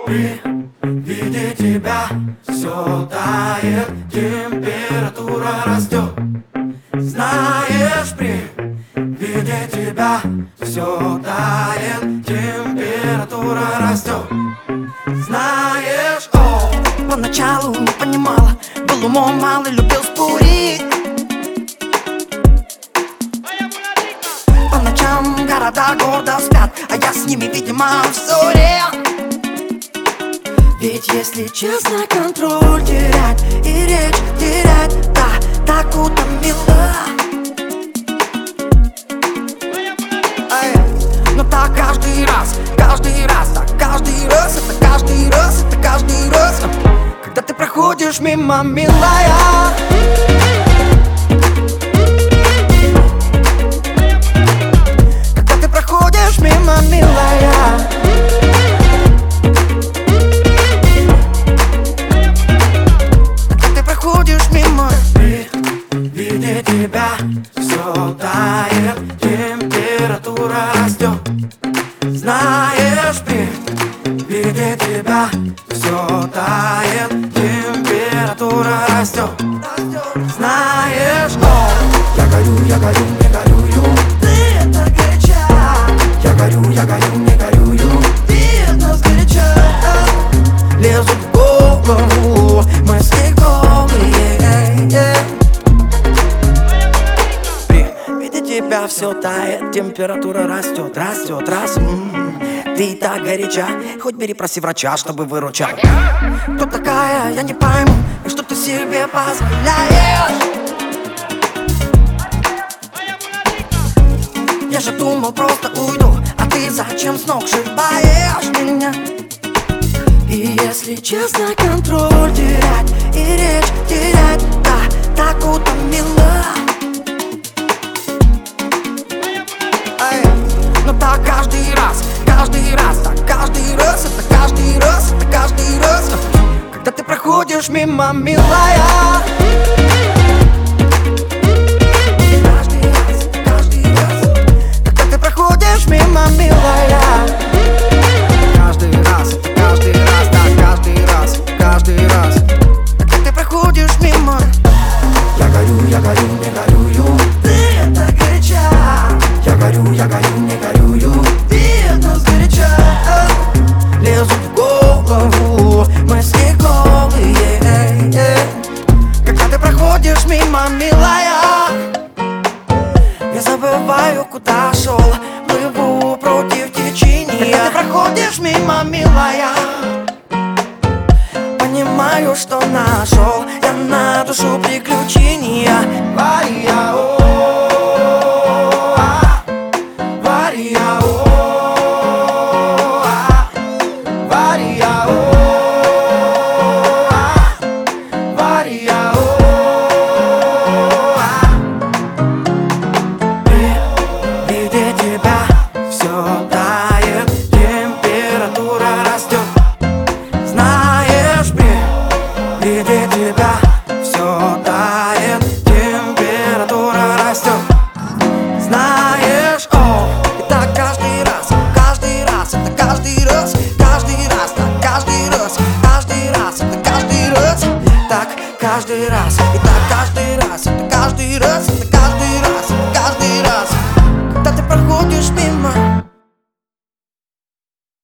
При виде тебя все тает, температура растет. Знаешь, при виде тебя все тает, температура растет. Знаешь, поначалу не понимала, был умом мал и любил спорить. По ночам города гордо спят, а я с ними, видимо, в ссоре. Ведь если честно, контроль терять и речь терять, да, так утомила. Но так каждый раз, так каждый раз, это каждый раз, это каждый раз, когда ты проходишь мимо, милая. Когда ты проходишь мимо, милая. Когда ты проходишь мимо. при виде тебя все тает, температура растет. Знаешь, при виде тебя все тает, температура растет. Знаешь, я горю, не горюю. Ты это горяча. Я горю, не горюю. Ты это сгоряча. Лезут в голову мысли голые. При виде тебя все тает, температура растет, растет, раз. Ты так горяча, хоть бери, проси врача, чтобы выручал. Кто такая, я не пойму, и что ты себе позволяешь? Я же думал, просто уйду, а ты зачем с ног сшибаешь меня? И если честно, контроль терять и речь терять, да, так утомила. Но так каждый раз, так каждый раз, это каждый раз, это каждый раз, когда ты проходишь мимо, милая. Каждый раз, когда ты проходишь мимо, милая. Каждый раз, так каждый раз, когда ты проходишь мимо. Я горю, не горюю. Ты это горяча. Я горю, не горюю. Ты это сгоряча. Лезут в голову мысли голые. Когда ты проходишь мимо, милая. Я забываю, куда шел, плыву против течения. Когда ты проходишь мимо, милая, понимаю, что нашел я на душу приключения.